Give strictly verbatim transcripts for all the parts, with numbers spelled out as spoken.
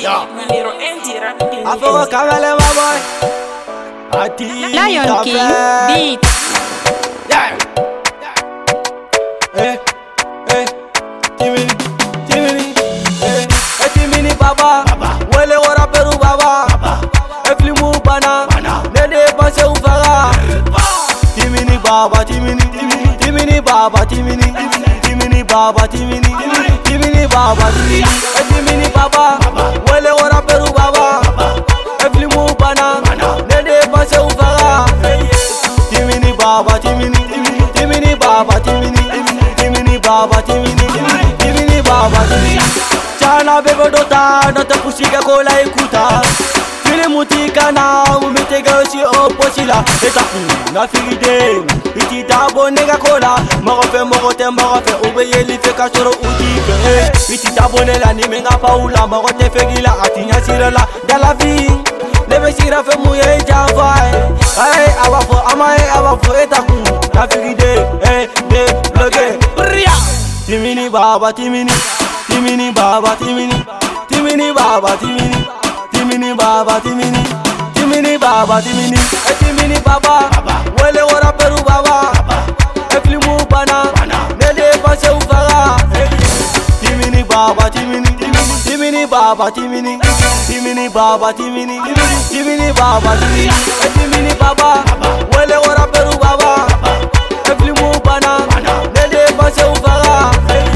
I forgot Kamele, my boy. Ati Lion King Beats. Yeah. Eh, eh, Timini, Timini, eh, eh, Timini Baba, Wele wara Peru Baba, Eflimu Bana, Nede Panse Ufara, Timini Baba, Timini, Timini Baba, Timini, Timini Baba, Timini, Timini Baba, Timini, eh, Timini Baba, Wele wara Peru Baba, Eflimu Bana, Nede Panse Ufara, Timini Baba, Timini, Timini Baba, Timini, Timini Baba, Timini, Timini Baba, Timini. Chana bebe dota, nota pushika kola ikuta. Fili mutika na umitega oshi oposila. Eta na figide, iti tabo nega kola. Marofe morote marofe ubeye li fe kashoro uti. Iti tabo nela ni menga paula marote fegila atinya sirala dalavi. Nebe sira fe muye javai. Ay awafo amae awafo eta ku. Na figide, eh de bloge. Timini Baba, Timini, Timini Baba, Timini, Timini Baba, Timini, Timini Baba, Timini, Timini Baba, Timini, eh Timini Baba, Wele wara Peru Baba, Eflimu Bana, Nede Panse Ufara, Timini Baba, Timini, Timini Baba, Timini, Timini Baba, Timini, Timini Baba, Timini, eh Timini Baba, Wele wara Peru Baba, Eflimu Bana, Nede Panse Ufara.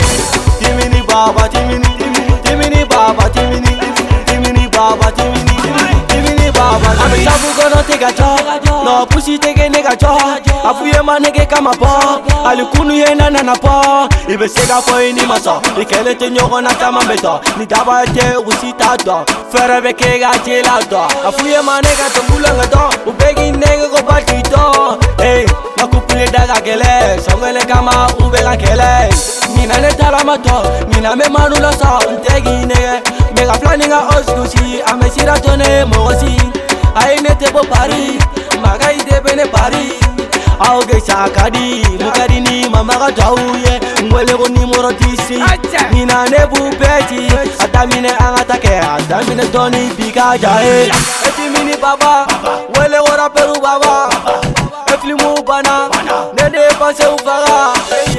Timini Baba, Timini, Timini Baba, Timini, Timini Baba, Timini, Timini Baba. I'm travel gonna take a job, no pussy take a nigga job. Afuye manege kama po, alikunu ye na na na po. Ibe sega po ini maso, ikele te nyoko na kama beto. Ni daba te usita do, fere beke ga jela do. Afuye manega te mulanga do, ubegi nege go bati do. Hey, nakupule daga kele, songele kama ubega kele. Nina ne talamato, nina me manula sa untegi nege. Mega flaninga oskusi, amesira tone mosi. Aine te bo pari, magai de bene pari. Auge sakadi, mukadi ni mama ga jauye. Ngwele go ni moro disi, nina ne bu peti. Atamine angatake, atamine doni bika jae. Etimini Baba, wele wara Peru Baba. Eflimu Bana, Nede Panse Ufara.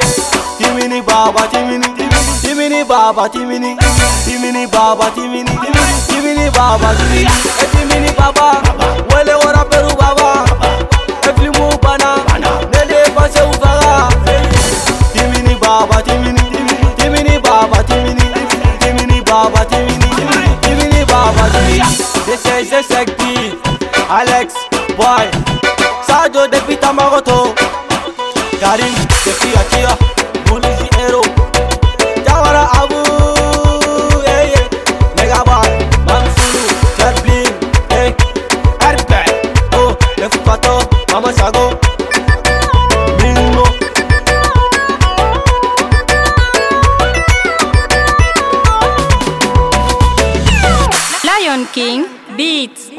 Timini Baba, Timini, Timini Baba, Timini, Timini Baba, Timini, Timini Baba, Timini, eh Timini Baba, Wele wara Peru Baba, Eflimu Bana, Nede Panse Ufara. Timini Baba, Timini, Timini Baba, Timini, Timini Baba, Timini, Timini Baba, Timini. This is the Sekti, Alex, boy, Sajo de Pita Maroto, Karim, de Fia Chia. Bulisi Ero, Jawara Abu, yeah yeah, Megaboy, Mamsulu, Chaplin, hey, Arpe, oh, Lefufato, Mama Sago, Mingo. Lion King Beats.